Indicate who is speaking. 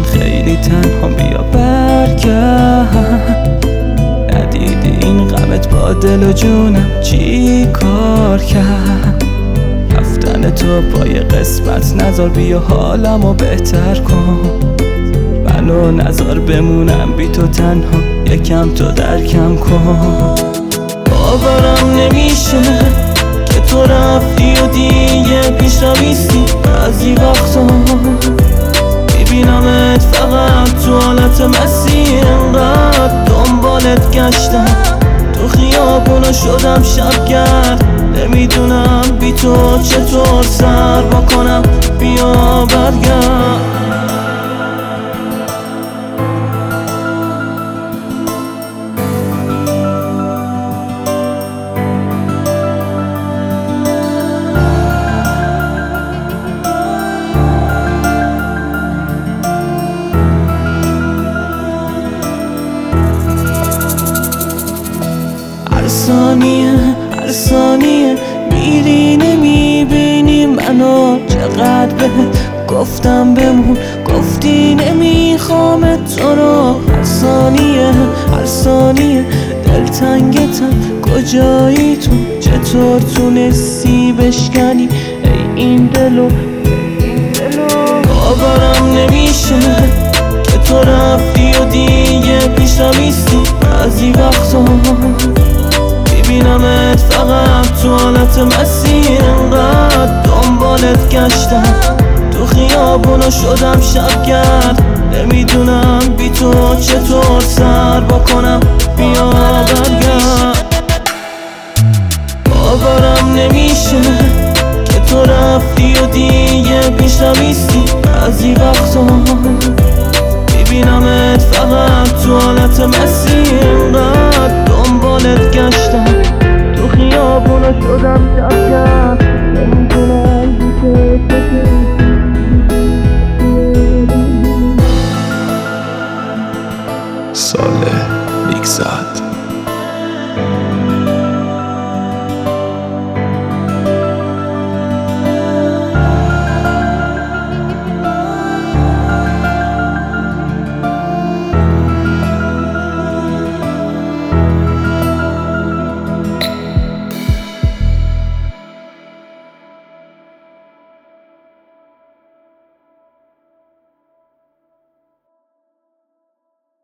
Speaker 1: من خیلی تنها، بیا برگرد. ندیدی این غمت با دل و جونم چی کار کرد؟ رفتن تو پای قسمت نذار، بیا حالمو بهتر کن. منو نذار بمونم بی تو تنها، یکم تو درکم کن. باورم نمیشه که تو رفتی و دیگه پیش نمیستی. بعضی وقتا میبینمت فقط تو حالت مسیر، انقدر دنبالت گشتم تو خیابونو شدم شبگرد. نمیدونم بی تو چطور سر بکنم، بیا برگرد. هر ثانیه میری نمیبینی منو، چقدر بهت گفتم بمون گفتی نمیخوام تو رو. هر ثانیه دلتنگتم، کجایی تو؟ چطور تونستی بشکنی ای این دلو؟ باورم نمیشه که تو رفتی و دیگه پیش نمیستی. بعضی وقتا میبینمت فقط تو حالت مسیر، انقدر دنبالت گشتم تو خیابونو شدم شبگرد. نمیدونم بی تو چطور سر بکنم، بیا برگرد. باورم نمیشه که تو رفتی و دیگه پیش نمیستی. بعضی وقتا میبینمت فقط تو حالت مسیر، انقدر دنبالت گشتم تو خیابونو شدم شبگرد.